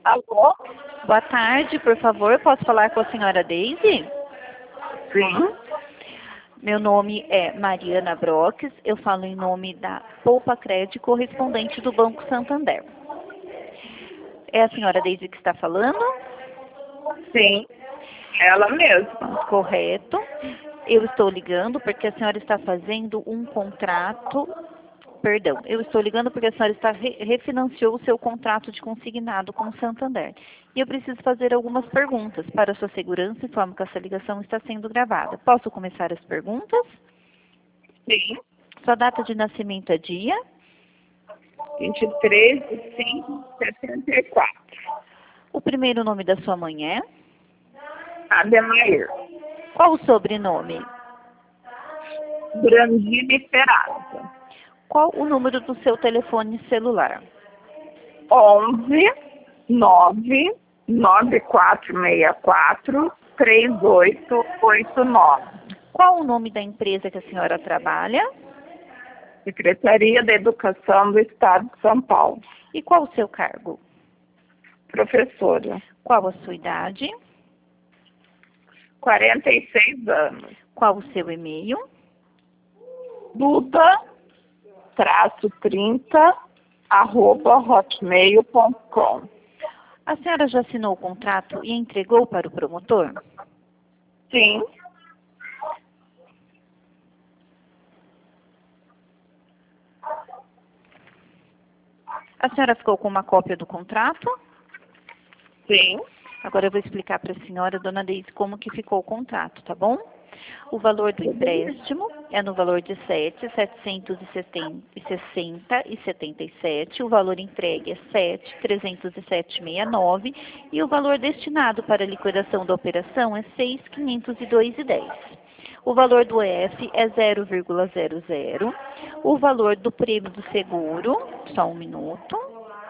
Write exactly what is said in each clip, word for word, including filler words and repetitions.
Alô? Boa tarde, por favor, posso falar com a senhora Deise? Sim. Meu nome é Mariana Broques, eu falo em nome da Poupa Crédito, correspondente do Banco Santander. É a senhora Deise que está falando? Sim. Ela mesma. Correto. Eu estou ligando porque a senhora está fazendo um contrato... Perdão, eu estou ligando porque a senhora está re refinanciou o seu contrato de consignado com o Santander. E eu preciso fazer algumas perguntas. Para sua segurança, informo que essa ligação está sendo gravada. Posso começar as perguntas? Sim. Sua data de nascimento é dia? vinte e três de cinco de setenta e quatro. O primeiro nome da sua mãe é? Ademair. Qual o sobrenome? Brandina Esperança. Qual o número do seu telefone celular? onze nove nove quatro seis quatro três oito oito nove. Qual o nome da empresa que a senhora trabalha? Secretaria da Educação do Estado de São Paulo. E qual o seu cargo? Professora. Qual a sua idade? quarenta e seis anos. Qual o seu e-mail? Duda traço trinta arroba hotmail ponto com. A senhora já assinou o contrato e entregou para o promotor? Sim. A senhora ficou com uma cópia do contrato? Sim. Agora eu vou explicar para a senhora, dona Deise, como que ficou o contrato, tá bom? O valor do empréstimo é no valor de sete mil setecentos e sessenta e setenta e sete, o valor entregue é sete mil trezentos e sete e sessenta e nove e o valor destinado para a liquidação da operação é seis mil quinhentos e dois e dez. O valor do E F é zero vírgula zero zero, o valor do prêmio do seguro, só um minuto.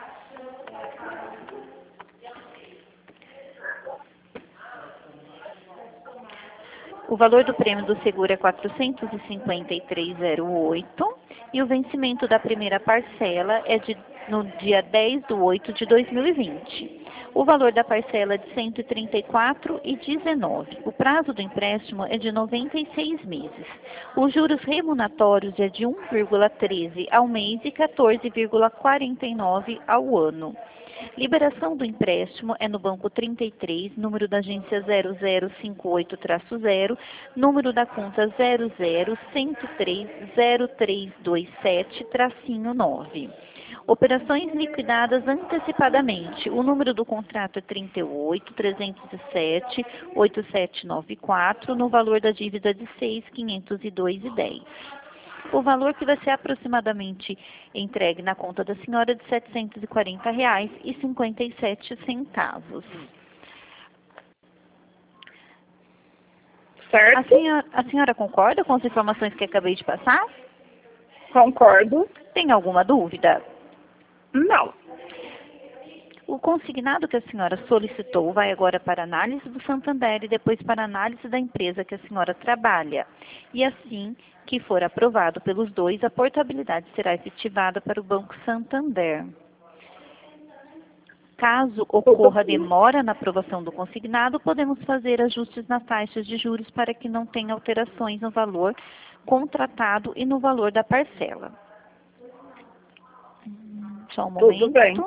O valor do prêmio do seguro é quatrocentos e cinquenta e três reais e zero oito e o vencimento da primeira parcela é de, no dia dez de oito de dois mil e vinte. O valor da parcela é de cento e trinta e quatro reais e dezenove centavos. O prazo do empréstimo é de noventa e seis meses. Os juros remuneratórios é de um vírgula treze ao mês e quatorze vírgula quarenta e nove ao ano. Liberação do empréstimo é no banco trinta e três, número da agência zero zero cinco oito traço zero, número da conta zero zero um zero três zero três dois sete tracinho nove. Operações liquidadas antecipadamente. O número do contrato é trinta e oito, trezentos e sete, oitenta e sete noventa e quatro, no valor da dívida de seis mil quinhentos e dois e dez. O valor que vai ser aproximadamente entregue na conta da senhora é de setecentos e quarenta reais e cinquenta e sete centavos. Certo? A senhora, a senhora concorda com as informações que acabei de passar? Concordo. Tem alguma dúvida? Não. O consignado que a senhora solicitou vai agora para análise do Santander e depois para análise da empresa que a senhora trabalha. E assim que for aprovado pelos dois, a portabilidade será efetivada para o Banco Santander. Caso ocorra demora na aprovação do consignado, podemos fazer ajustes nas taxas de juros para que não tenha alterações no valor contratado e no valor da parcela. Só um momento. Tudo bem.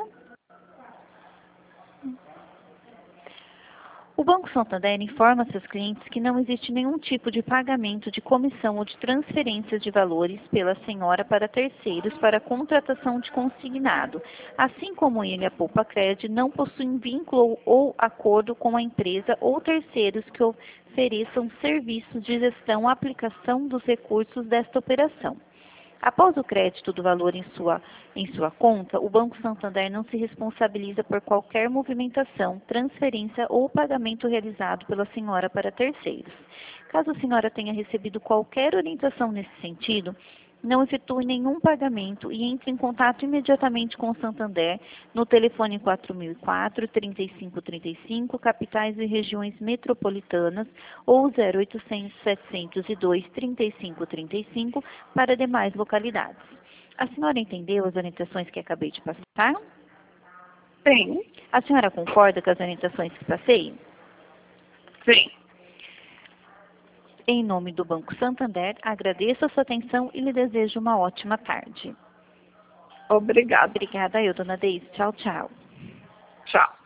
O Banco Santander informa seus clientes que não existe nenhum tipo de pagamento de comissão ou de transferências de valores pela senhora para terceiros para contratação de consignado. Assim como ele, a Poupa Crédito, não possuem vínculo ou acordo com a empresa ou terceiros que ofereçam serviços de gestão ou aplicação dos recursos desta operação. Após o crédito do valor em sua, em sua conta, o Banco Santander não se responsabiliza por qualquer movimentação, transferência ou pagamento realizado pela senhora para terceiros. Caso a senhora tenha recebido qualquer orientação nesse sentido, não efetue nenhum pagamento e entre em contato imediatamente com o Santander no telefone quatro mil e quatro, trinta e cinco trinta e cinco, capitais e regiões metropolitanas ou zero oitocentos, setecentos e dois, trinta e cinco trinta e cinco para demais localidades. A senhora entendeu as orientações que acabei de passar? Sim. A senhora concorda com as orientações que passei? Sim. Em nome do Banco Santander, agradeço a sua atenção e lhe desejo uma ótima tarde. Obrigada. Obrigada eu, dona Deise. Tchau, tchau. Tchau.